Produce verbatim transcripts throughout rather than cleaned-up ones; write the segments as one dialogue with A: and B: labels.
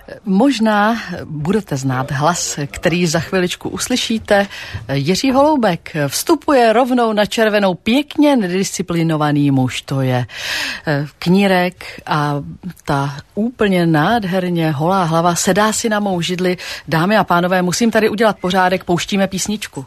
A: Možná budete znát hlas, který za chviličku uslyšíte. Jiří Holoubek vstupuje rovnou na červenou, pěkně nedisciplinovaný muž. To je knírek a ta úplně nádherně holá hlava sedá si na mou židli. Dámy a pánové, musím tady udělat pořádek, pouštíme písničku.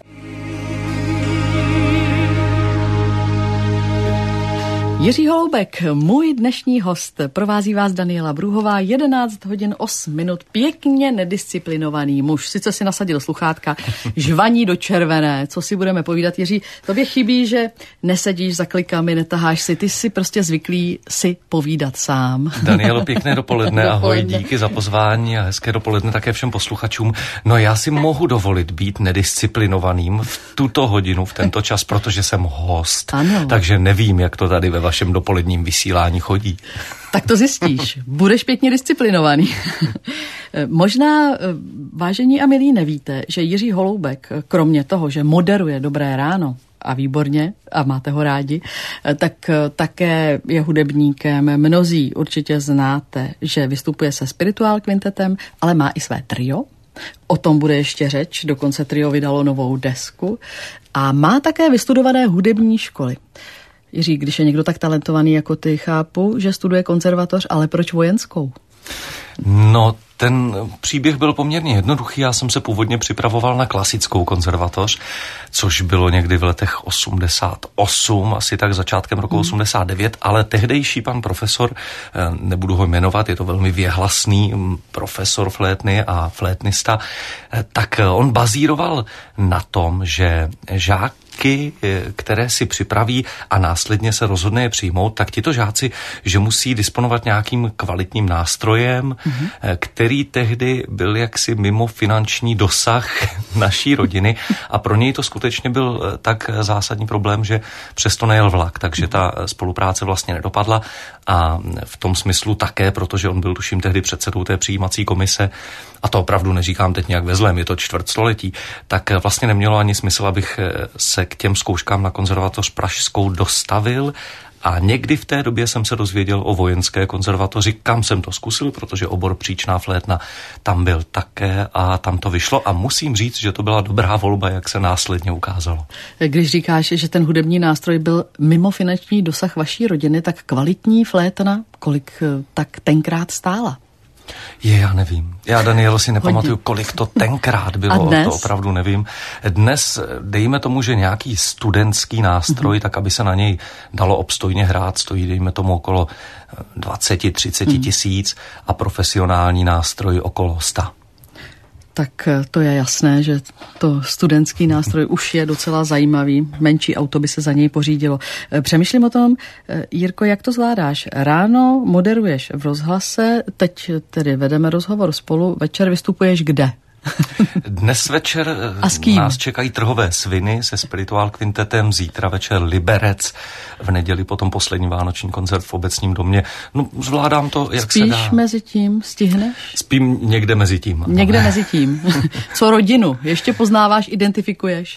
A: Jiří Holoubek, můj dnešní host, provází vás Daniela Brůhová, jedenáct hodin osm minut, pěkně nedisciplinovaný muž. Sice si nasadil sluchátka, žvaní do červené, co si budeme povídat. Jiří, tobě chybí, že nesedíš za klikami, netaháš si, ty jsi prostě zvyklý si povídat sám.
B: Danielo, pěkné dopoledne, ahoj, díky za pozvání a hezké dopoledne také všem posluchačům. No já si mohu dovolit být nedisciplinovaným v tuto hodinu, v tento čas, protože jsem host, ano. Takže nevím, jak to tady ve vašem dopoledním vysílání chodí.
A: Tak to zjistíš. Budeš pěkně disciplinovaný. Možná, vážení a milí, nevíte, že Jiří Holoubek, kromě toho, že moderuje Dobré ráno, a výborně, a máte ho rádi, tak také je hudebníkem. Mnozí určitě znáte, že vystupuje se Spirituál Quintetem, ale má i své trio. O tom bude ještě řeč, dokonce trio vydalo novou desku. A má také vystudované hudební školy. Jiří, když je někdo tak talentovaný jako ty, chápu, že studuje konzervatoř, ale proč vojenskou?
B: No, ten příběh byl poměrně jednoduchý. Já jsem se původně připravoval na klasickou konzervatoř, což bylo někdy v letech osmdesát osm, asi tak začátkem roku hmm. osmdesát devět, ale tehdejší pan profesor, nebudu ho jmenovat, je to velmi věhlasný profesor flétny a flétnista, tak on bazíroval na tom, že žák, které si připraví a následně se rozhodne je přijmout, tak tito žáci, že musí disponovat nějakým kvalitním nástrojem, mm-hmm. který tehdy byl jaksi mimo finanční dosah naší rodiny a pro něj to skutečně byl tak zásadní problém, že přesto nejel vlak, takže ta spolupráce vlastně nedopadla a v tom smyslu také, protože on byl tuším tehdy předsedou té přijímací komise, a to opravdu neříkám teď nějak ve zlém, je to čtvrtstoletí, tak vlastně nemělo ani smysl, abych se k těm zkouškám na konzervatoř pražskou dostavil. A někdy v té době jsem se dozvěděl o vojenské konzervatoři, kam jsem to zkusil, protože obor příčná flétna tam byl také a tam to vyšlo a musím říct, že to byla dobrá volba, jak se následně ukázalo. Když
A: říkáš, že ten hudební nástroj byl mimo finanční dosah vaší rodiny, tak kvalitní flétna, kolik tak tenkrát stála?
B: Je, já nevím. Já, Danielo, si nepamatuju, kolik to tenkrát bylo, to opravdu nevím. Dnes, dejme tomu, že nějaký studentský nástroj, mm-hmm. tak aby se na něj dalo obstojně hrát, stojí, dejme tomu, okolo dvacet třicet mm. tisíc a profesionální nástroj okolo sto.
A: Tak to je jasné, že to studentský nástroj už je docela zajímavý. Menší auto by se za něj pořídilo. Přemýšlím o tom, Jirko, jak to zvládáš? Ráno moderuješ v rozhlase, teď tedy vedeme rozhovor spolu, večer vystupuješ kde?
B: Dnes večer nás čekají Trhové sviny se Spirituál Quintetem, zítra večer Liberec, v neděli potom poslední vánoční koncert v Obecním domě. No, zvládám to, jak
A: Spíš
B: se dá.
A: Spíš mezi tím? Stihneš?
B: Spím někde mezi tím.
A: Někde ale... mezi tím. Co rodinu? Ještě poznáváš, identifikuješ?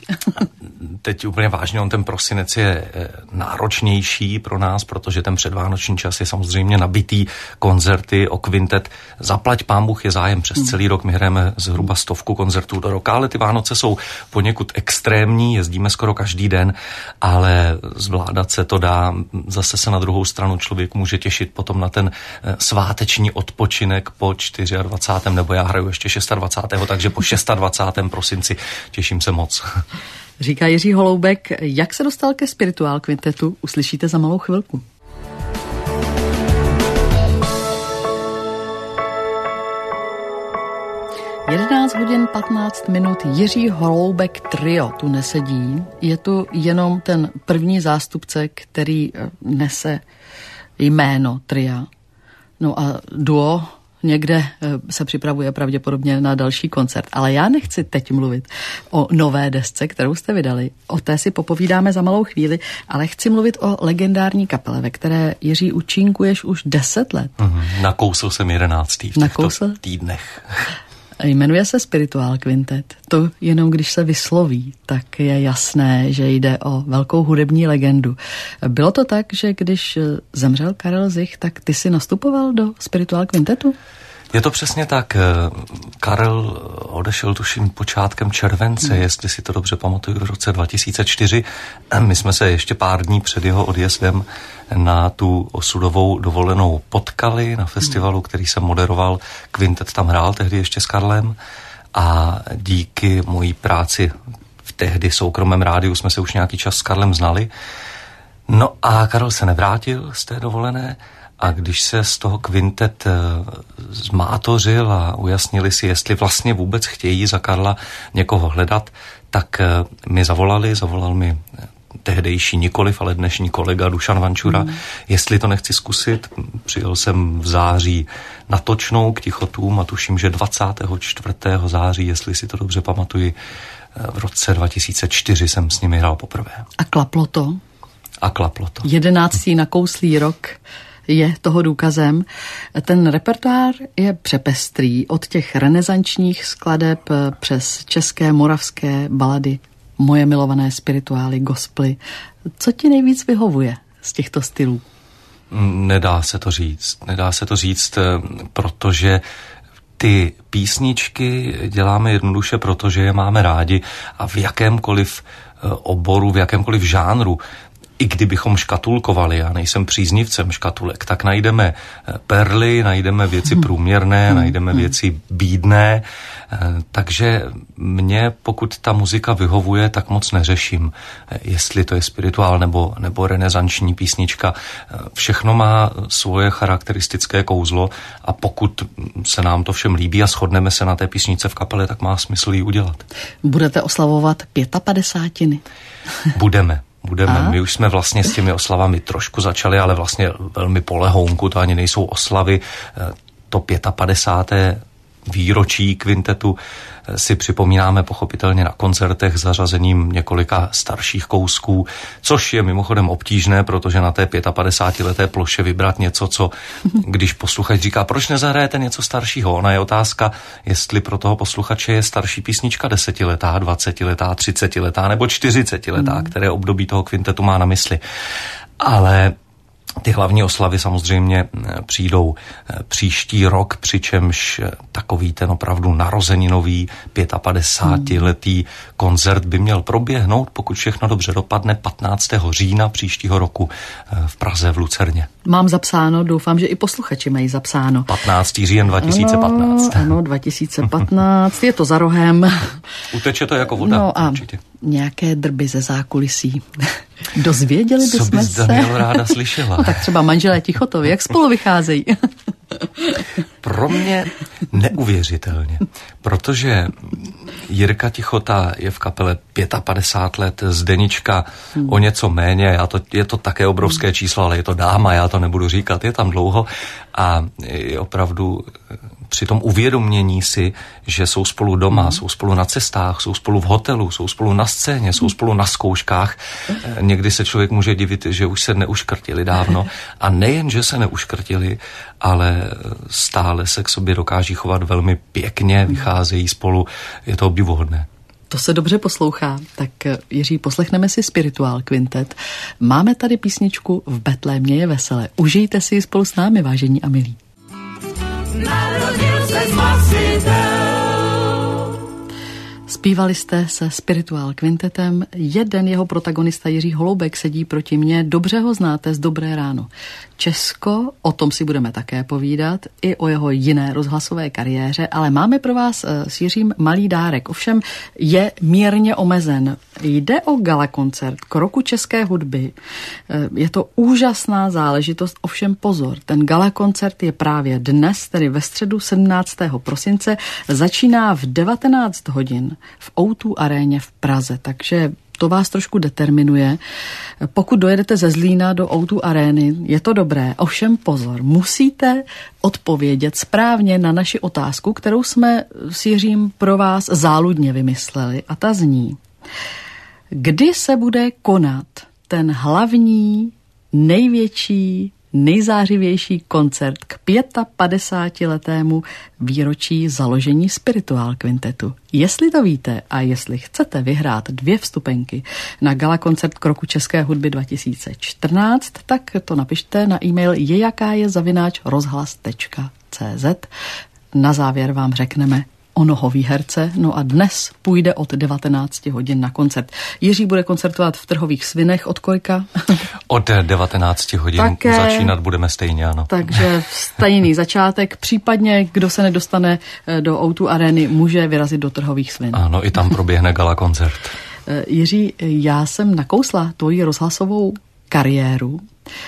B: Teď úplně vážně, on ten prosinec je náročnější pro nás, protože ten předvánoční čas je samozřejmě nabitý koncerty o kvintet. Zaplať pán Bůh, je zájem přes celý rok, my hrajeme zhruba stovku koncertů do roka, ale ty Vánoce jsou poněkud extrémní, jezdíme skoro každý den, ale zvládat se to dá. Zase se na druhou stranu člověk může těšit potom na ten sváteční odpočinek po dvacátém čtvrtém nebo já hraju ještě dvacátého šestého takže po dvacátém šestém prosinci těším se moc.
A: Říká Jiří Holoubek. Jak se dostal ke Spirituál Quintetu, uslyšíte za malou chvilku. jedenáct hodin patnáct minut, Jiří Holoubek trio tu nesedí. Je tu jenom ten první zástupce, který nese jméno tria. No a duo někde se připravuje pravděpodobně na další koncert. Ale já nechci teď mluvit o nové desce, kterou jste vydali. O té si popovídáme za malou chvíli, ale chci mluvit o legendární kapele, ve které, Jiří, účinkuješ už deset let.
B: Mm-hmm. Nakousl jsem jedenáctý v těchto Nakousl? týdnech.
A: Jmenuje se Spirituál Quintet. To jenom když se vysloví, tak je jasné, že jde o velkou hudební legendu. Bylo to tak, že když zemřel Karel Zich, tak ty si nastupoval do Spirituál Quintetu?
B: Je to přesně tak. Karel odešel tuším počátkem července, hmm. jestli si to dobře pamatuju, v roce dva tisíce čtyři. My jsme se ještě pár dní před jeho odjezdem na tu osudovou dovolenou potkali na festivalu, který jsem moderoval. Kvintet tam hrál tehdy ještě s Karlem a díky mojí práci v tehdy soukromém rádiu jsme se už nějaký čas s Karlem znali. No a Karel se nevrátil z té dovolené a když se z toho Kvintet zmátořil a ujasnili si, jestli vlastně vůbec chtějí za Karla někoho hledat, tak mi zavolali, zavolal mi tehdejší nikoliv, ale dnešní kolega Dušan Vančura, mm. jestli to nechci zkusit. Přijel jsem v září na Točnou k Tichotům a tuším, že dvacátého čtvrtého září, jestli si to dobře pamatuji, v roce dva tisíce čtyři jsem s nimi hrál poprvé.
A: A klaplo to?
B: A klaplo to.
A: Jedenáctý nakouslý rok je toho důkazem. Ten repertoár je přepestrý od těch renesančních skladeb přes české, moravské balady, moje milované spirituály, gospely. Co ti nejvíc vyhovuje z těchto stylů?
B: Nedá se to říct. Nedá se to říct, protože ty písničky děláme jednoduše, protože je máme rádi a v jakémkoliv oboru, v jakémkoliv žánru, i kdybychom škatulkovali, já nejsem příznivcem škatulek, tak najdeme perly, najdeme věci průměrné, hmm. najdeme hmm. věci bídné, takže mě, pokud ta muzika vyhovuje, tak moc neřeším, jestli to je spirituál nebo, nebo renesanční písnička. Všechno má svoje charakteristické kouzlo a pokud se nám to všem líbí a shodneme se na té písničce v kapele, tak má smysl ji udělat.
A: Budete oslavovat pětapadesátiny?
B: Budeme. Budeme. A? My už jsme vlastně s těmi oslavami trošku začali, ale vlastně velmi po lehounku, to ani nejsou oslavy. To pětapadesáté výročí Kvintetu si připomínáme pochopitelně na koncertech zařazením několika starších kousků, což je mimochodem obtížné, protože na té pětapadesátileté ploše vybrat něco, co když posluchač říká, proč nezahrajete něco staršího? Ona je otázka, jestli pro toho posluchače je starší písnička desetiletá, dvacetiletá, třicetiletá nebo čtyřicetiletá, které období toho Kvintetu má na mysli. Ale ty hlavní oslavy samozřejmě přijdou příští rok, přičemž takový ten opravdu narozeninový pětapadesátiletý koncert by měl proběhnout, pokud všechno dobře dopadne, patnáctého října příštího roku v Praze v Lucerně.
A: Mám zapsáno, doufám, že i posluchači mají zapsáno.
B: patnáctého října dva tisíce patnáct.
A: Ano, ano, dva tisíce patnáct, je to za rohem.
B: Uteče to jako voda,
A: no a
B: určitě.
A: Nějaké drby ze zákulisí. Dozvěděli bychom se.
B: Co bys, Daniel, ráda slyšela?
A: No, tak třeba manželé Tichotovi, jak spolu vycházejí?
B: Pro mě neuvěřitelně, protože Jirka Tichota je v kapele padesát pět let, Zdenička hmm. o něco méně, já to, je to také obrovské číslo, ale je to dáma, já to nebudu říkat, je tam dlouho a je opravdu při tom uvědomění si, že jsou spolu doma, hmm. jsou spolu na cestách, jsou spolu v hotelu, jsou spolu na scéně, jsou spolu na zkouškách. Někdy se člověk může divit, že už se neuškrtili dávno a nejen, že se neuškrtili, ale stále se k sobě dokáží chovat velmi pěkně, vycházejí spolu, je to obdivuhodné.
A: To se dobře poslouchá. Tak Jiří, poslechneme si Spirituál Kvintet. Máme tady písničku V Betlémě je veselé. Užijte si ji spolu s námi, vážení a milí.
C: Narodil se Spasitel.
A: Zpívali jste se Spirituál Kvintetem. Jeden jeho protagonista Jiří Holoubek sedí proti mně. Dobře ho znáte z Dobré ráno. Česko, o tom si budeme také povídat, i o jeho jiné rozhlasové kariéře, ale máme pro vás s Jiřím malý dárek. Ovšem je mírně omezen. Jde o galakoncert k roku české hudby. Je to úžasná záležitost, ovšem pozor, ten galakoncert je právě dnes, tedy ve středu sedmnáctého prosince, začíná v devatenáct hodin v ó dva aréně v Praze, takže to vás trošku determinuje. Pokud dojedete ze Zlína do ó dva arény, je to dobré, ovšem pozor, musíte odpovědět správně na naši otázku, kterou jsme s Jiřím pro vás záludně vymysleli, a ta zní: kdy se bude konat ten hlavní, největší, nejzářivější koncert k pětapadesátiletému výročí založení Spirituál Kvintetu? Jestli to víte a jestli chcete vyhrát dvě vstupenky na galakoncert k roku české hudby dva tisíce čtrnáct, tak to napište na e-mail jejakáje zavináč rozhlas tečka cé zet. na závěr vám řekneme onoho výherce. No a dnes půjde od devatenáct hodin na koncert. Jiří bude koncertovat v Trhových Svinech od kolika?
B: Od devatenáct hodin. Také, začínat budeme stejně, ano.
A: Takže stejný začátek. Případně, kdo se nedostane do ó dva Areny, může vyrazit do Trhových Svin.
B: Ano, i tam proběhne gala koncert.
A: Jiří, já jsem nakousla tvoji rozhlasovou kariéru.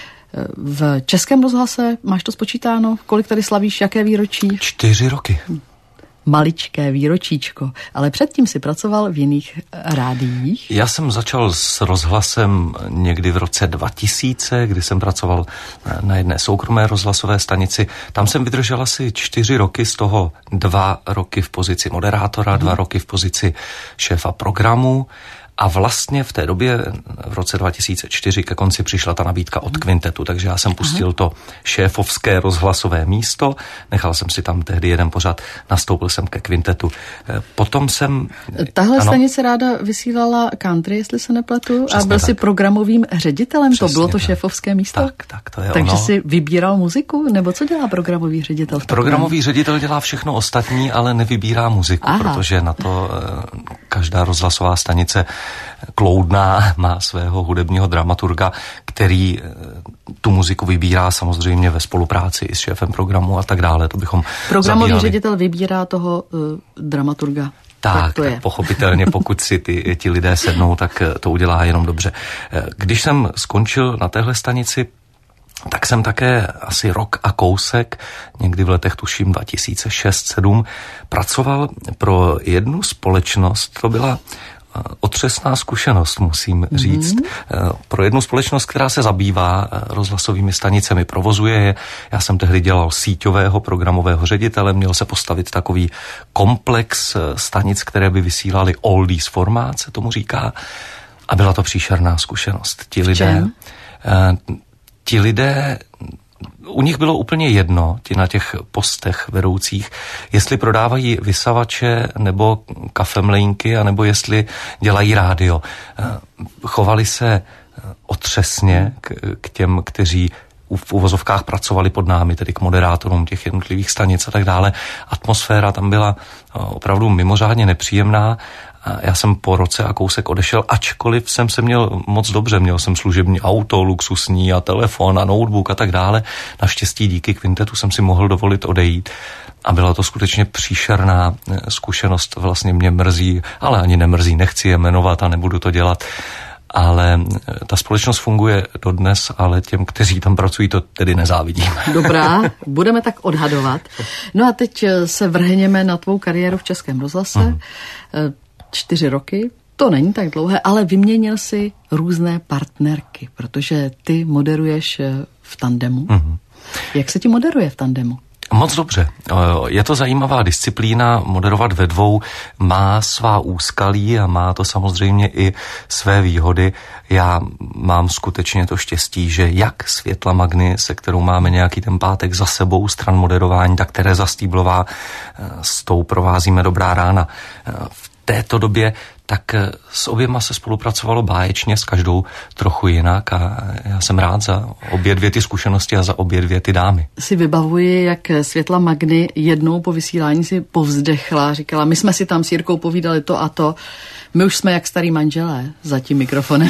A: V Českém rozhlase máš to spočítáno? Kolik tady slavíš? Jaké výročí?
B: Čtyři roky.
A: Maličké výročíčko, ale předtím si pracoval v jiných rádiích.
B: Já jsem začal s rozhlasem někdy v roce dva tisíce, kdy jsem pracoval na jedné soukromé rozhlasové stanici. Tam jsem vydržel asi čtyři roky, z toho dva roky v pozici moderátora, hmm. dva roky v pozici šéfa programu. A vlastně v té době, v roce dva tisíce čtyři, ke konci přišla ta nabídka od Kvintetu, takže já jsem pustil to šéfovské rozhlasové místo, nechal jsem si tam tehdy jeden pořad, nastoupil jsem ke Kvintetu. Potom jsem...
A: Tahle ano, stanice ráda vysílala country, jestli se nepletu, a byl tak. si programovým ředitelem, přesně to bylo to tak. šéfovské místo?
B: Tak, tak, to je
A: Takže
B: ono.
A: si vybíral muziku, nebo co dělá programový ředitel?
B: Programový ředitel dělá všechno ostatní, ale nevybírá muziku, Aha. protože na to každá rozhlasová stanice Kloudná má svého hudebního dramaturga, který tu muziku vybírá samozřejmě ve spolupráci i s šéfem programu a tak dále. To bychom
A: Programový
B: zabírali.
A: ředitel vybírá toho uh, dramaturga.
B: Tak,
A: tak, to
B: tak
A: je.
B: pochopitelně, pokud si ty, ti lidé sednou, tak to udělá jenom dobře. Když jsem skončil na téhle stanici, tak jsem také asi rok a kousek, někdy v letech tuším dva tisíce šest sedm, pracoval pro jednu společnost, to byla otřesná zkušenost, musím říct. Mm-hmm. Pro jednu společnost, která se zabývá rozhlasovými stanicemi, provozuje je. Já jsem tehdy dělal síťového programového ředitele, měl se postavit takový komplex stanic, které by vysílaly oldies formát, se tomu říká. A byla to příšerná zkušenost. Ti lidé, ti lidé u nich bylo úplně jedno, ti na těch postech vedoucích, jestli prodávají vysavače nebo kafemlejnky, anebo jestli dělají rádio. Chovali se otřesně k, k těm, kteří v uvozovkách pracovali pod námi, tedy k moderátorům těch jednotlivých stanic a tak dále. Atmosféra tam byla opravdu mimořádně nepříjemná. Já jsem po roce a kousek odešel, ačkoliv jsem se měl moc dobře, měl jsem služební auto, luxusní a telefon a notebook a tak dále. Naštěstí díky Kvintetu jsem si mohl dovolit odejít a byla to skutečně příšerná zkušenost, vlastně mě mrzí, ale ani nemrzí, nechci je jmenovat a nebudu to dělat. Ale ta společnost funguje dodnes, ale těm, kteří tam pracují, to tedy nezávidím.
A: Dobrá, budeme tak odhadovat. No a teď se vrhněme na tvou kariéru v Českém rozhlase. Mm. Čtyři roky, to není tak dlouhé, ale vyměnil si různé partnerky, protože ty moderuješ v tandemu. Mm. Jak se ti moderuje v tandemu?
B: Moc dobře. Je to zajímavá disciplína, moderovat ve dvou má svá úskalí a má to samozřejmě i své výhody. Já mám skutečně to štěstí, že jak Světla Magny, se kterou máme nějaký ten pátek za sebou stran moderování, tak Tereza Stýblová, s tou provázíme Dobrá rána. V této době tak s oběma se spolupracovalo báječně, s každou trochu jinak a já jsem rád za obě dvě ty zkušenosti a za obě dvě ty dámy.
A: Si vybavuji, jak Světla Magny jednou po vysílání si povzdechla, říkala, my jsme si tam s Jirkou povídali to a to, my už jsme jak starý manželé za tím mikrofonem.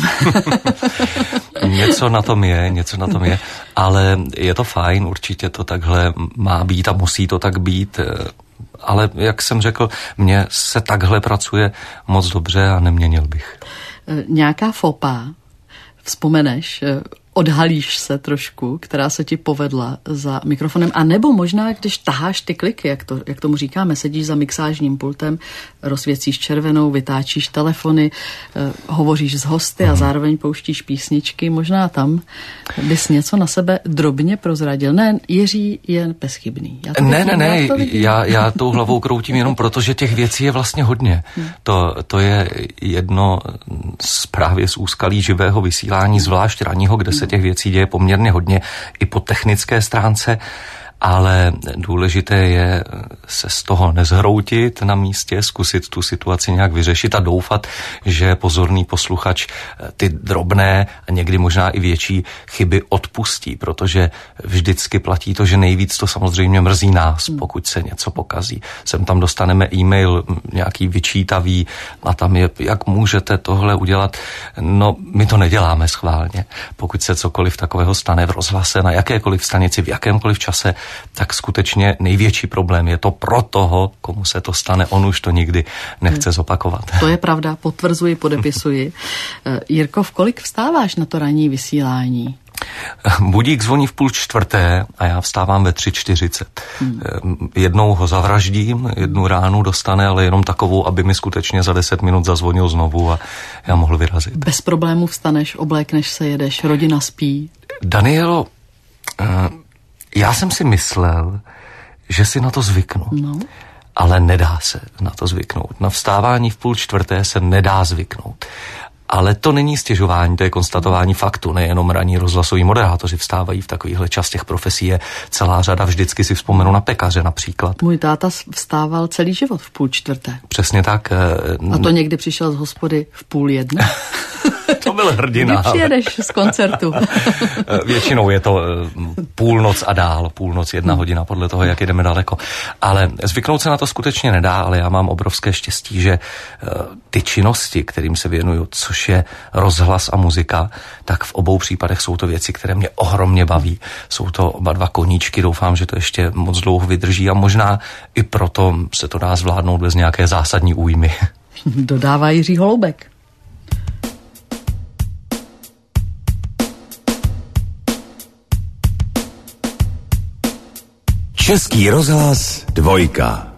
B: Něco na tom je, něco na tom je, ale je to fajn, určitě to takhle má být a musí to tak být. Ale jak jsem řekl, mně se takhle pracuje moc dobře a neměnil bych.
A: Nějaká fopa, vzpomeneš, odhalíš se trošku, která se ti povedla za mikrofonem, a nebo možná, když taháš ty kliky, jak, to, jak tomu říkáme, sedíš za mixážním pultem, rozsvěcíš červenou, vytáčíš telefony, eh, hovoříš s hosty a zároveň pouštíš písničky, možná tam bys něco na sebe drobně prozradil. Ne, Jiří je bezchybný. Já
B: ne, ne, ne, já, já tou hlavou kroutím jenom proto, že těch věcí je vlastně hodně. Hmm. To, to je jedno z právě z úskalí živého vysílání, zvlášť ranního, kde se těch věcí děje poměrně hodně i po technické stránce, ale důležité je se z toho nezhroutit na místě, zkusit tu situaci nějak vyřešit a doufat, že pozorný posluchač ty drobné a někdy možná i větší chyby odpustí, protože vždycky platí to, že nejvíc to samozřejmě mrzí nás, pokud se něco pokazí. Sem tam dostaneme e-mail nějaký vyčítavý a tam je, jak můžete tohle udělat. No, my to neděláme schválně. Pokud se cokoliv takového stane v rozhlase, na jakékoliv stanici, v jakémkoliv čase, tak skutečně největší problém je to pro toho, komu se to stane, on už to nikdy nechce zopakovat.
A: To je pravda, potvrzuji, podepisuji. Jirko, v kolik vstáváš na to ranní vysílání?
B: Budík zvoní v půl čtvrté a já vstávám ve tři čtyřicet. Hmm. Jednou ho zavraždím, jednu ránu dostane, ale jenom takovou, aby mi skutečně za deset minut zazvonil znovu a já mohl vyrazit.
A: Bez problémů vstaneš, oblékneš se, jedeš, rodina spí?
B: Danielo, já jsem si myslel, že si na to zvyknu. No. Ale nedá se na to zvyknout. Na vstávání v půl čtvrté se nedá zvyknout. Ale to není stěžování, to je konstatování faktu. Nejenom ranní rozhlasoví moderátoři vstávají v takovýchhle čas, těch profesí je celá řada. Vždycky si vzpomenu na pekaře například.
A: Můj táta vstával celý život v půl čtvrté.
B: Přesně tak.
A: A to někdy přišel z hospody v půl jedné.
B: To byl hrdina.
A: Kdy přijedeš z koncertu?
B: Většinou je to půlnoc a dál, půlnoc, jedna hmm. hodina, podle toho, jak jdeme daleko. Ale zvyknout se na to skutečně nedá, ale já mám obrovské štěstí, že ty činnosti, kterým se věnuju, což je rozhlas a muzika, tak v obou případech jsou to věci, které mě ohromně baví. Jsou to oba dva koníčky, doufám, že to ještě moc dlouho vydrží a možná i proto se to dá zvládnout bez nějaké zásadní újmy.
A: Dodává Jiří Holoubek.
C: Český rozhlas dvojka.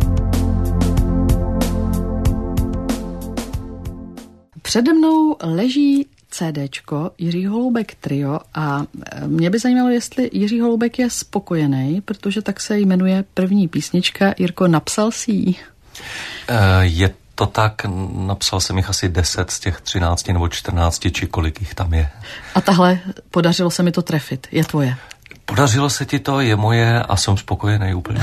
A: Přede mnou leží CDčko Jiří Holoubek Trio a mě by zajímalo, jestli Jiří Holoubek je spokojený, protože tak se jmenuje první písnička. Jirko, napsal si ji?
B: Je to tak, napsal jsem jich asi deset z těch třinácti nebo čtrnácti, či kolik jich tam je.
A: A tahle, podařilo se mi to trefit, je tvoje?
B: Podařilo se ti to, je moje a jsem spokojený úplně.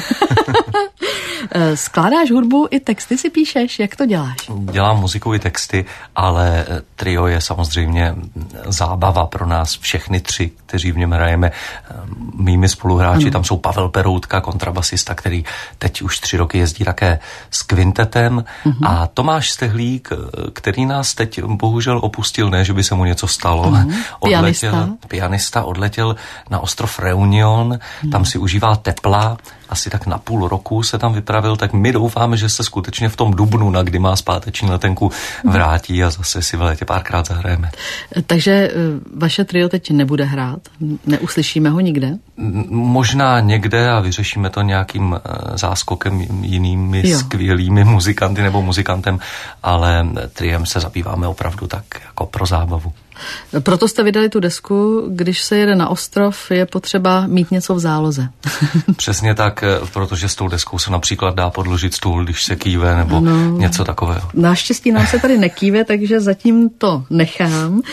A: Skládáš hudbu i texty si píšeš? Jak to děláš?
B: Dělám muziku i texty, ale trio je samozřejmě zábava pro nás všechny tři, kteří v něm hrajeme. Mými spoluhráči, ano. Tam jsou Pavel Peroutka, kontrabasista, který teď už tři roky jezdí také s kvintetem, uh-huh. a Tomáš Stehlík, který nás teď bohužel opustil, ne, že by se mu něco stalo.
A: Uh-huh.
B: Odletěl,
A: pianista.
B: pianista odletěl na ostrov Reunion, uh-huh. tam si užívá tepla, asi tak na půl roku se tam vypravil, tak my doufáme, že se skutečně v tom dubnu, na kdy má zpáteční letenku, vrátí a zase si v létě párkrát zahrajeme.
A: Takže vaše trio teď nebude hrát? Neuslyšíme ho nikde?
B: Možná někde a vyřešíme to nějakým záskokem jinými jo. skvělými muzikanty nebo muzikantem, ale triem se zabýváme opravdu tak jako pro zábavu.
A: Proto jste vydali tu desku, když se jede na ostrov, je potřeba mít něco v záloze.
B: Přesně tak, protože s tou deskou se například dá podložit stůl, když se kýve, nebo no, něco takového.
A: Naštěstí nám se tady nekýve, takže zatím to nechám.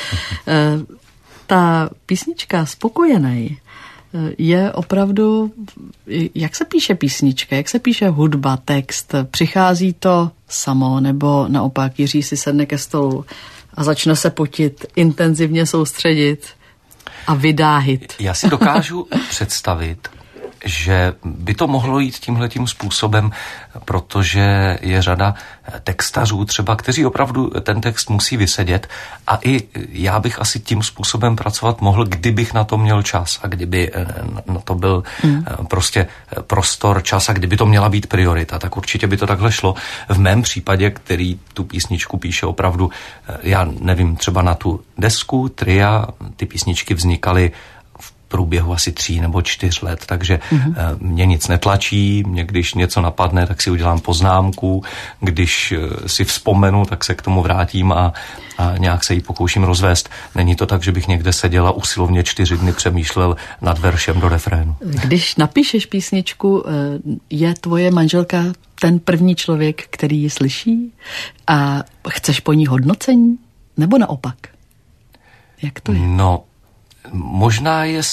A: Ta písnička Spokojenej je opravdu, jak se píše písnička, jak se píše hudba, text, přichází to samo, nebo naopak Jiří si sedne ke stolu a začne se potit, intenzivně soustředit a vydáhit.
B: Já si dokážu představit, že by to mohlo jít tímhletím způsobem, protože je řada textařů třeba, kteří opravdu ten text musí vysedět a i já bych asi tím způsobem pracovat mohl, kdybych na to měl čas a kdyby na to byl hmm. prostě prostor, čas a kdyby to měla být priorita, tak určitě by to takhle šlo. V mém případě, který tu písničku píše opravdu, já nevím, třeba na tu desku, tria, ty písničky vznikaly průběhu asi tří nebo čtyř let, takže mm-hmm. mě nic netlačí, mě když něco napadne, tak si udělám poznámku, když si vzpomenu, tak se k tomu vrátím a, a nějak se jí pokouším rozvést. Není to tak, že bych někde seděl a usilovně čtyři dny přemýšlel nad veršem do refrénu.
A: Když napíšeš písničku, je tvoje manželka ten první člověk, který ji slyší a chceš po ní hodnocení? Nebo naopak? Jak to je?
B: No, možná je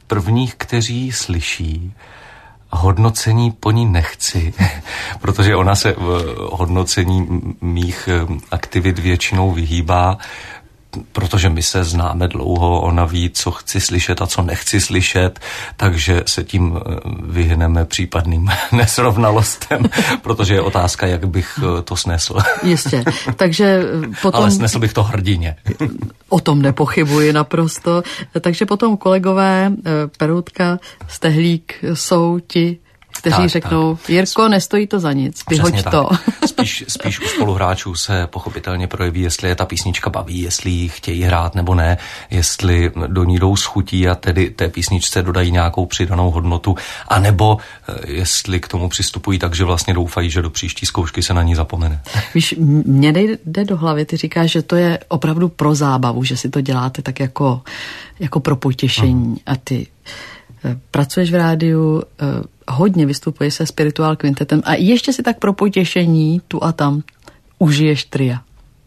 B: prvních, kteří slyší. Hodnocení po ní nechci, protože ona se v hodnocení mých aktivit většinou vyhýbá, protože my se známe dlouho, ona ví, co chci slyšet a co nechci slyšet, takže se tím vyhneme případným nesrovnalostem, protože je otázka, jak bych to snesl.
A: Jistě, takže potom...
B: Ale snesl bych to hrdině.
A: O tom nepochybuji naprosto. Takže potom kolegové Peroutka, Stehlík jsou ti, kteří tak, řeknou, tak. Jirko, nestojí to za nic, vyhoď to.
B: Spíš, spíš u spoluhráčů se pochopitelně projeví, jestli je ta písnička baví, jestli ji chtějí hrát nebo ne, jestli do ní jdou s chutí a tedy té písničce dodají nějakou přidanou hodnotu, anebo jestli k tomu přistupují tak, že vlastně doufají, že do příští zkoušky se na ní zapomene.
A: Víš, mně jde do hlavy, ty říkáš, že to je opravdu pro zábavu, že si to děláte tak jako, jako pro potěšení hmm. a ty pracuješ v rádiu, hodně vystupuješ se Spirituál kvintetem a ještě si tak pro potěšení tu a tam užiješ tria.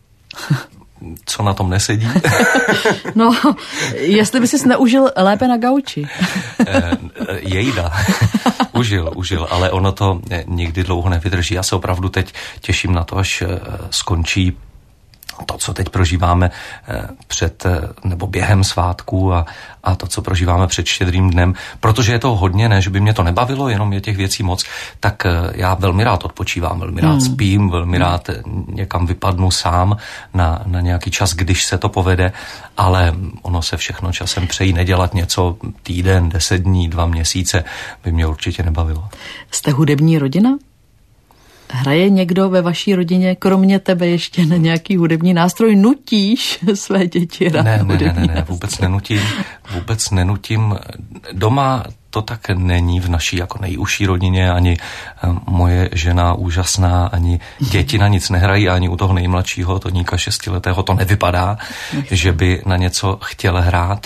B: Co na tom nesedí?
A: No, jestli by sis neužil lépe na gauči.
B: Jejda. Užil, užil, ale ono to nikdy dlouho nevydrží. Já se opravdu teď těším na to, až skončí to, co teď prožíváme před nebo během svátků a, a to, co prožíváme před Štědrým dnem, protože je to hodně, ne, že by mě to nebavilo, jenom je těch věcí moc, tak já velmi rád odpočívám, velmi rád spím, velmi rád někam vypadnu sám na, na nějaký čas, když se to povede, ale ono se všechno časem přejí. Nedělat něco týden, deset dní, dva měsíce by mě určitě nebavilo.
A: Jste hudební rodina? Hraje někdo ve vaší rodině, kromě tebe ještě na nějaký hudební nástroj? Nutíš své děti hrát
B: ne, ne,
A: hudební
B: ne, ne, vůbec nenutím. Vůbec nenutím. Doma to tak není v naší jako nejužší rodině, ani moje žena úžasná, ani děti na nic nehrají, ani u toho nejmladšího, Toníka šestiletého, to nevypadá, že by na něco chtěl hrát.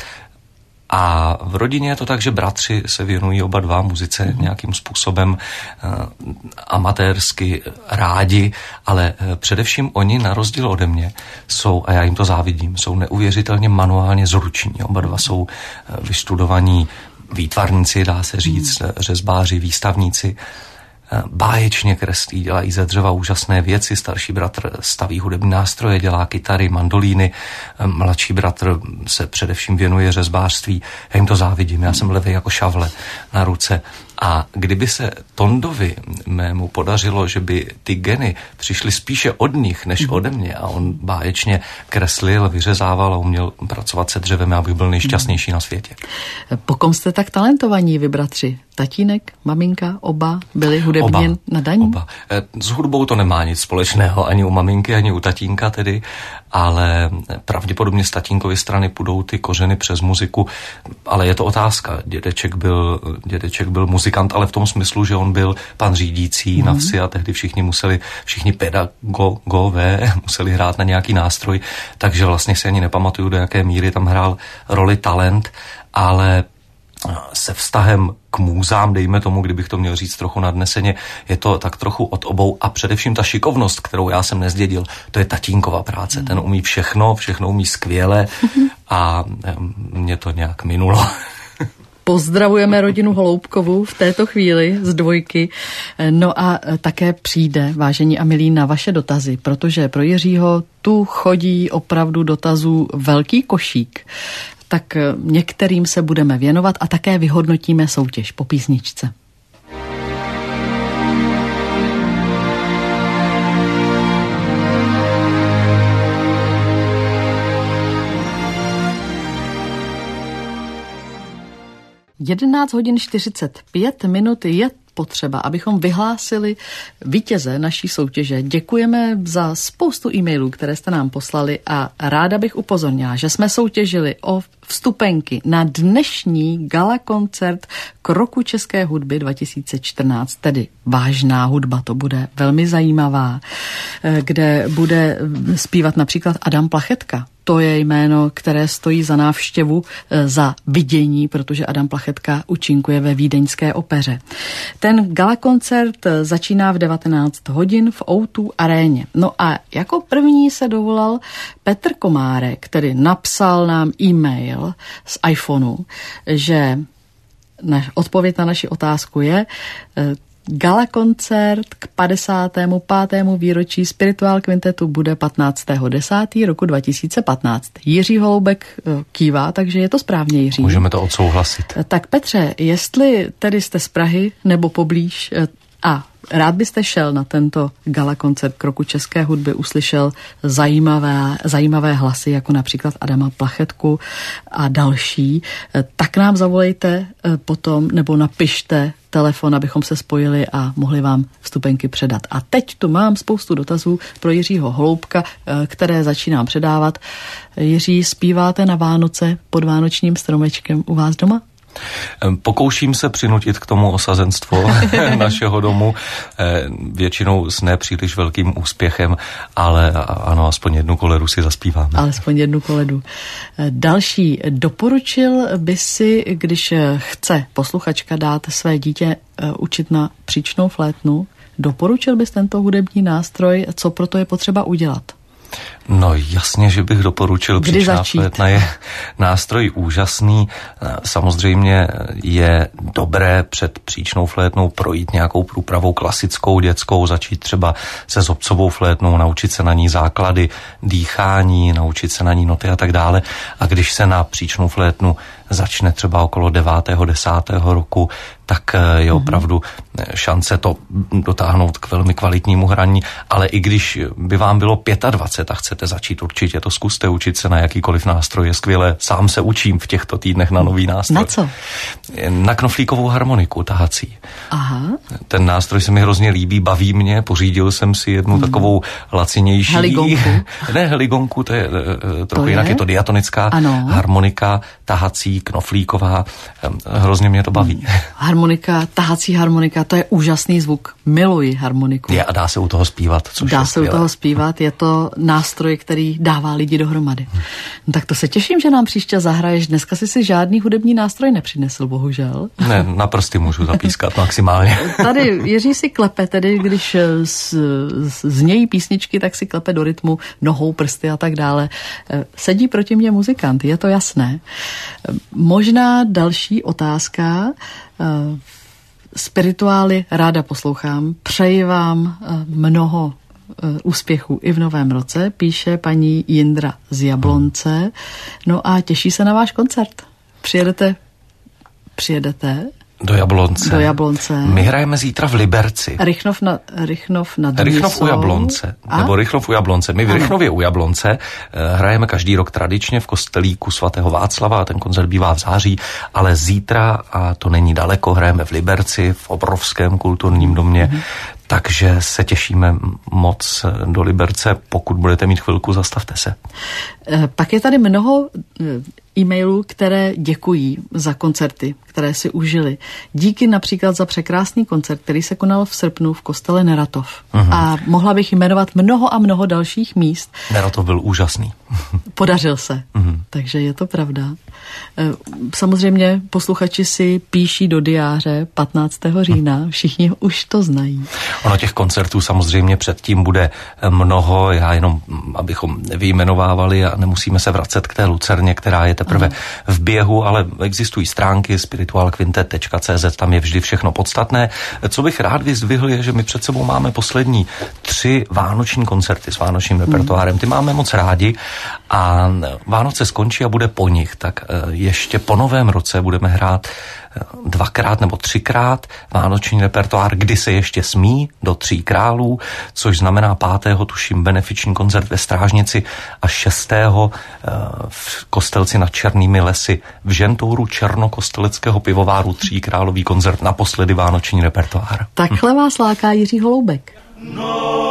B: A v rodině je to tak, že bratři se věnují oba dva muzice mm. nějakým způsobem uh, amatérsky rádi, ale uh, především oni na rozdíl ode mě jsou, a já jim to závidím, jsou neuvěřitelně manuálně zruční. Oba dva jsou uh, vystudovaní výtvarníci, dá se říct, mm. řezbáři, výstavníci. Báječně kreslí, dělají ze dřeva úžasné věci, starší bratr staví hudební nástroje, dělá kytary, mandolíny, mladší bratr se především věnuje řezbářství. Já jim to závidím, já jsem levej jako šavle na ruce. A kdyby se Tondovi mému podařilo, že by ty geny přišly spíše od nich, než ode mě, a on báječně kreslil, vyřezával a uměl pracovat se dřevem, já bych byl nejšťastnější na světě.
A: Po kom jste tak talentovaní, vy bratři? Tatínek, maminka, oba byli hudebně nadaní?
B: Oba. S hudbou to nemá nic společného, ani u maminky, ani u tatínka tedy, ale pravděpodobně z tatínkovy strany půjdou ty kořeny přes muziku, ale je to otázka. Dědeček byl, dědeček byl muzikant, ale v tom smyslu, že on byl pan řídící mm. na vsi a tehdy všichni museli, všichni pedagogové museli hrát na nějaký nástroj, takže vlastně si ani nepamatuju, do jaké míry tam hrál roli talent, ale se vztahem k můzám, dejme tomu, kdybych to měl říct trochu nadneseně, je to tak trochu od obou a především ta šikovnost, kterou já jsem nezdědil, to je tatínkova práce. Ten umí všechno, všechno umí skvěle a mě to nějak minulo.
A: Pozdravujeme rodinu Holoubkovou v této chvíli z Dvojky. No a také přijde, vážení a milí, na vaše dotazy, protože pro Jiřího tu chodí opravdu dotazů velký košík. Tak některým se budeme věnovat a také vyhodnotíme soutěž po písničce. jedenáct hodin čtyřicet pět minut je potřeba, abychom vyhlásili vítěze naší soutěže. Děkujeme za spoustu e-mailů, které jste nám poslali a ráda bych upozornila, že jsme soutěžili o vstupenky na dnešní gala koncert k roku české hudby dva tisíce čtrnáct, tedy vážná hudba, to bude velmi zajímavá, kde bude zpívat například Adam Plachetka. To je jméno, které stojí za návštěvu, za vidění, protože Adam Plachetka účinkuje ve Vídeňské opeře. Ten galakoncert začíná v devatenáct hodin v ó dva aréně. No a jako první se dovolal Petr Komárek, který napsal nám e-mail z iPhoneu, že Na, odpověď na naši otázku je gala koncert k padesátému pátému výročí Spirituál Kvintetu bude patnáctého desátého roku dva tisíce patnáct. Jiří Holoubek kývá, takže je to správně, Jiří.
B: Můžeme to odsouhlasit.
A: Tak Petře, jestli tedy jste z Prahy nebo poblíž a rád byste šel na tento gala koncert k roku české hudby, uslyšel zajímavé, zajímavé hlasy, jako například Adama Plachetku a další, tak nám zavolejte potom nebo napište telefon, abychom se spojili a mohli vám vstupenky předat. A teď tu mám spoustu dotazů pro Jiřího Holoubka, které začínám předávat. Jiří, zpíváte na Vánoce pod vánočním stromečkem u vás doma?
B: Pokouším se přinutit k tomu osazenstvo našeho domu, většinou s nepříliš velkým úspěchem, ale ano, aspoň jednu koledu si zaspíváme.
A: Alespoň jednu koledu. Další, doporučil by si, když chce posluchačka dát své dítě učit na příčnou flétnu, doporučil bys tento hudební nástroj, co proto je potřeba udělat?
B: No jasně, že bych doporučil.
A: Kdy
B: Příčná
A: začít?
B: flétna je nástroj úžasný. Samozřejmě je dobré před příčnou flétnou projít nějakou průpravou klasickou, dětskou, začít třeba se zobcovou flétnou, naučit se na ní základy dýchání, naučit se na ní noty a tak dále. A když se na příčnou flétnu začne třeba okolo devátého, desátého roku, tak je opravdu šance to dotáhnout k velmi kvalitnímu hraní, ale i když by vám bylo dvacet pět a chcete začít, určitě to zkuste, učit se na jakýkoliv nástroj je skvělé. Sám se učím v těchto týdnech na nový nástroj.
A: Na co?
B: Na knoflíkovou harmoniku tahací.
A: Aha.
B: Ten nástroj se mi hrozně líbí, baví mě, pořídil jsem si jednu hmm. takovou lacinější.
A: Heligonku?
B: Ne, heligonku, to je trochu
A: to
B: jinak,
A: je?
B: je to diatonická
A: ano.
B: harmonika, tahací, knoflíková, hrozně mě to baví.
A: Harmonika, tahací harmonika, to je úžasný zvuk. Miluji harmoniku.
B: Je a dá se u toho zpívat, což
A: Dá
B: je
A: se
B: skvělé.
A: u toho zpívat, je to nástroj, který dává lidi dohromady. Hmm. No, tak to se těším, že nám příště zahraješ. Dneska jsi si žádný hudební nástroj nepřinesl, bohužel.
B: Ne, na prsty můžu zapískat maximálně.
A: Tady Jiří si klepe, tedy když z, z, znějí písničky, tak si klepe do rytmu nohou, prsty a tak dále. Sedí proti mně muzikant, je to jasné. Možná další otázka. Spirituály ráda poslouchám. Přeji vám mnoho úspěchů i v novém roce, píše paní Jindra z Jablonce. No a těší se na váš koncert. Přijedete? Přijedete?
B: Do Jablonce.
A: Do Jablonce.
B: My hrajeme zítra v Liberci.
A: Rychnov, na, Rychnov nad Nisou.
B: Rychnov u Jablonce. A? Nebo Rychnov u Jablonce. My v ano. Rychnově u Jablonce hrajeme každý rok tradičně v kostelíku svatého Václava a ten koncert bývá v září, ale zítra, a to není daleko, hrajeme v Liberci, v obrovském kulturním domě, mm-hmm. takže se těšíme moc do Liberce. Pokud budete mít chvilku, zastavte se.
A: Pak je tady mnoho e-mailů, které děkují za koncerty, které si užili. Díky například za překrásný koncert, který se konal v srpnu v kostele Neratov. Uh-huh. A mohla bych jmenovat mnoho a mnoho dalších míst.
B: Neratov byl úžasný.
A: Podařil se, uh-huh. takže je to pravda. Samozřejmě posluchači si píší do diáře patnáctého října, všichni už to znají.
B: Ono těch koncertů samozřejmě předtím bude mnoho, já jenom, abychom nevyjmenovávali a nemusíme se vracet k té Lucerně, která je teprve ano. v běhu, ale existují stránky spiritual quintet tečka cé zet, tam je vždy všechno podstatné. Co bych rád vyzdvihl je, že my před sebou máme poslední tři vánoční koncerty s vánočním repertoárem. Ty máme moc rádi a Vánoce skončí a bude po nich, tak ještě po novém roce budeme hrát dvakrát nebo třikrát vánoční repertoár, kdy se ještě smí, do Tří králů, což znamená pátého tuším benefiční koncert ve Strážnici a šestého v Kostelci nad Černými lesy v Žentouru Černokosteleckého pivováru Tří králový koncert, naposledy vánoční repertoár.
A: Takhle vás láká Jiří Holoubek.
C: No.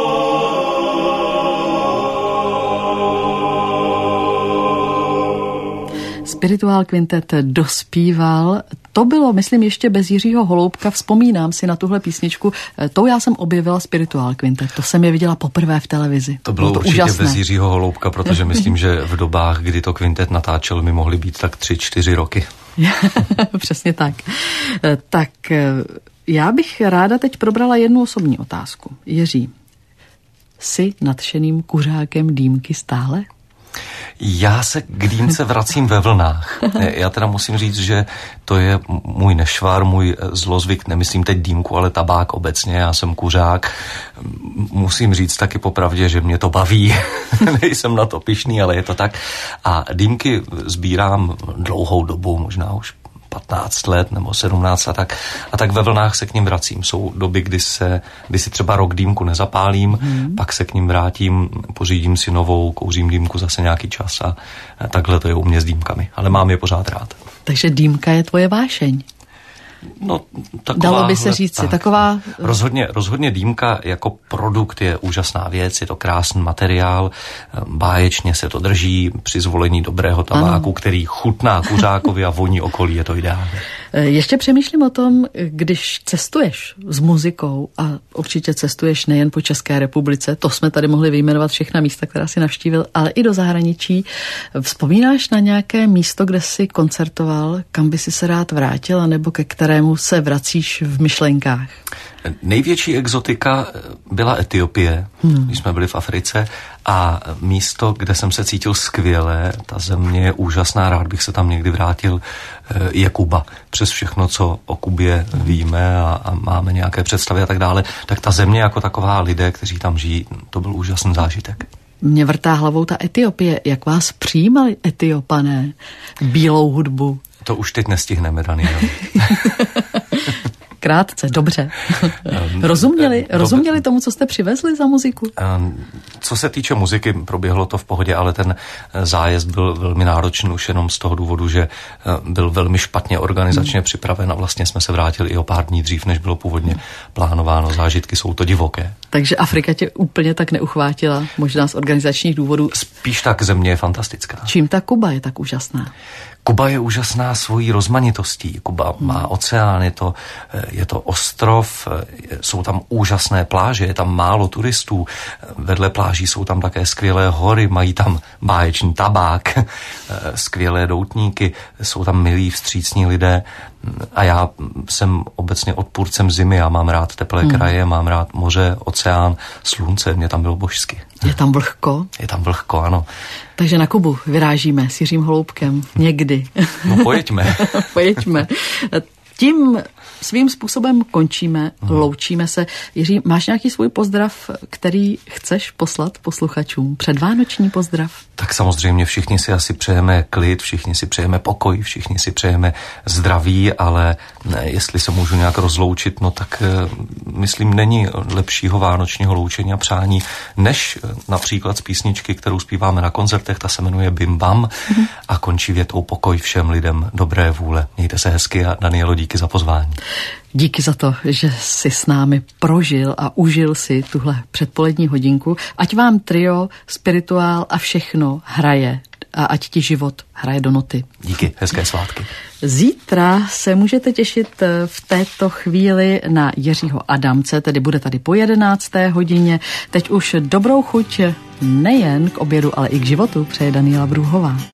A: Spirituál Quintet dospíval. To bylo, myslím, ještě bez Jiřího Holoubka. Vzpomínám si na tuhle písničku. Tou já jsem objevila Spirituál Quintet. To jsem je viděla poprvé v televizi.
B: To bylo, bylo to určitě úžasné. Bez Jiřího Holoubka, protože myslím, že v dobách, kdy to kvintet natáčel, mi mohly být tak tři, čtyři roky.
A: Přesně tak. Tak já bych ráda teď probrala jednu osobní otázku. Jiří, jsi nadšeným kuřákem dýmky stále?
B: Já se k dýmce vracím ve vlnách. Já teda musím říct, že to je můj nešvar, můj zlozvyk, nemyslím teď dýmku, ale tabák obecně, já jsem kuřák. Musím říct taky popravdě, že mě to baví. Nejsem na to pyšný, ale je to tak. A dýmky sbírám dlouhou dobu, možná už patnáct let nebo sedmnáct a tak. A tak ve vlnách se k ním vracím. Jsou doby, kdy, se, kdy si třeba rok dýmku nezapálím, hmm. pak se k ním vrátím, pořídím si novou, kouřím dýmku zase nějaký čas a takhle to je u mě s dýmkami. Ale mám je pořád rád.
A: Takže dýmka je tvoje vášeň.
B: No,
A: dalo by se říct, tak, taková...
B: Rozhodně, rozhodně dýmka jako produkt je úžasná věc, je to krásný materiál, báječně se to drží, při zvolení dobrého tabáku, ano. který chutná kuřákovi a voní okolí, je to ideální.
A: Ještě přemýšlím o tom, když cestuješ s muzikou a určitě cestuješ nejen po České republice, to jsme tady mohli vyjmenovat všechna místa, která si navštívil, ale i do zahraničí. Vzpomínáš na nějaké místo, kde jsi koncertoval, kam by si se rád vrátila, nebo ke kterému se vracíš v myšlenkách?
B: Největší exotika byla Etiopie, hmm. když jsme byli v Africe, a místo, kde jsem se cítil skvěle, ta země je úžasná, rád bych se tam někdy vrátil, je Kuba. Přes všechno, co o Kubě víme a, a máme nějaké představy a tak dále, tak ta země jako taková, lidé, kteří tam žijí, to byl úžasný zážitek.
A: Mě vrtá hlavou ta Etiopie. Jak vás přijímali Etiopané? Bílou hudbu?
B: To už teď nestihneme, Daniel.
A: Krátce, dobře. Rozuměli, rozuměli tomu, co jste přivezli za muziku?
B: Co se týče muziky, proběhlo to v pohodě, ale ten zájezd byl velmi náročný už jenom z toho důvodu, že byl velmi špatně organizačně hmm. připraven a vlastně jsme se vrátili i o pár dní dřív, než bylo původně plánováno. Zážitky jsou to divoké.
A: Takže Afrika tě úplně tak neuchvátila, možná z organizačních důvodů?
B: Spíš tak, země je fantastická.
A: Čím ta Kuba je tak úžasná?
B: Kuba je úžasná svojí rozmanitostí. Kuba hmm. má oceán, je to, je to ostrov, jsou tam úžasné pláže, je tam málo turistů. Vedle pláží jsou tam také skvělé hory, mají tam báječný tabák, skvělé doutníky, jsou tam milí, vstřícní lidé. A já jsem obecně odpůrcem zimy, já mám rád teplé hmm. kraje, mám rád moře, oceán, slunce, mě tam bylo božsky.
A: Je tam vlhko?
B: Je tam vlhko, ano.
A: Takže na Kubu vyrážíme s Jiřím Holoubkem někdy.
B: No pojďme.
A: Pojďme. Tím svým způsobem končíme, hmm. loučíme se. Jiří, máš nějaký svůj pozdrav, který chceš poslat posluchačům? Předvánoční pozdrav?
B: Tak samozřejmě všichni si asi přejeme klid, všichni si přejeme pokoj, všichni si přejeme zdraví, ale ne, jestli se můžu nějak rozloučit, no tak myslím, není lepšího vánočního loučení a přání, než například z písničky, kterou zpíváme na koncertech, ta se jmenuje Bim Bam hmm. a končí větou pokoj všem lidem dobré vůle. Mějte se hezky a Danielo, díky za pozvání.
A: Díky za to, že jsi s námi prožil a užil si tuhle předpolední hodinku. Ať vám trio, spirituál a všechno hraje a ať ti život hraje do noty.
B: Díky, hezké svátky.
A: Zítra se můžete těšit v této chvíli na Jiřího Adamce, tedy bude tady po jedenácté hodině. Teď už dobrou chuť nejen k obědu, ale i k životu přeje Daniela Brůhová.